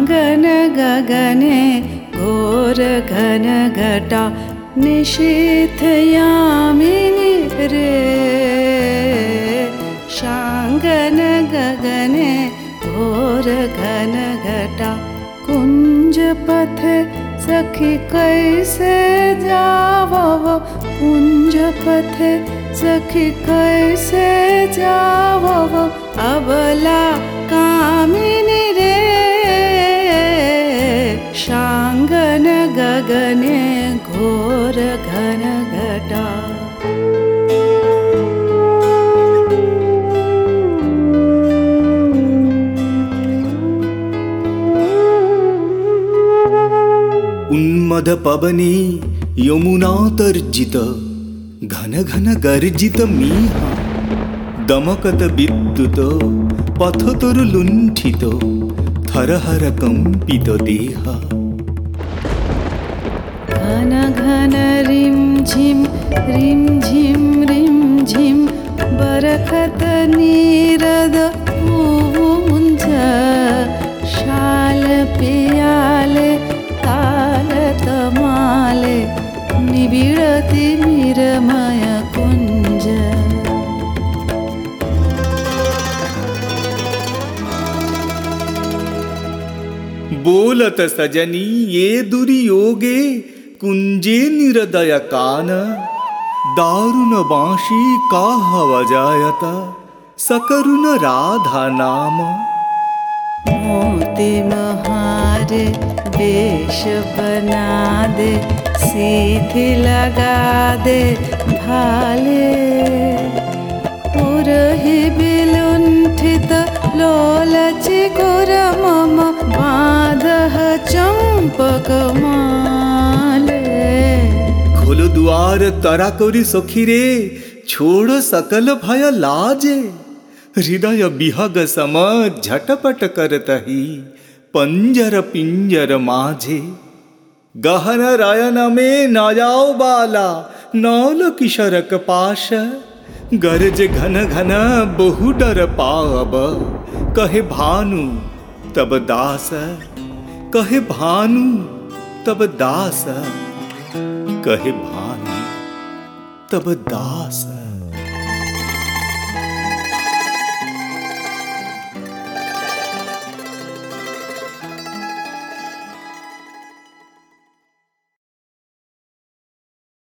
शाङ्गन गगने घोर घन घटा निशीथयामिनी रे। शाङ्गन गगने घोर घन घटा कुंज पथे सखी कैसे जावो, कुंज पथे सखी कैसे जावो, अबला कामिनी रे। शाङ्गन गगने घोर घन घटा। उन्मद पवने यमुना तर्जित घन घन गर्जित मीहा, दमकत विद्युत पथतरु लुण्ठित थरहर कंपित देहा। घन घन रिम झिम बरखत नीरद पूंज, शाल पियाले ताल तमाले निबिड़ति निरमय कुंज। बोलत सजनी ये दुर्योगे कुंजे निरदय कान, दारुण बांशी काह बजायत सकरुण राधा नाम। मोती महारे वेश बना दे, सीधी लगा दे भाले, पुरहि विलुंठित लोलचि गुरमम बांधह चंपक माले। खोलो द्वार तरा करी सखी रे, छोड़ सकल भय लाजे, हृदय विहग सम झटपट करतहि पंजर पिंजर माझे। गहन रायन में न जाओ बाला, नौल किशोरक पाश, गरज घन घन बहु डर पाव, कहे भानु तब दास, कहे भानु तब दास, कहे भानु तब दास।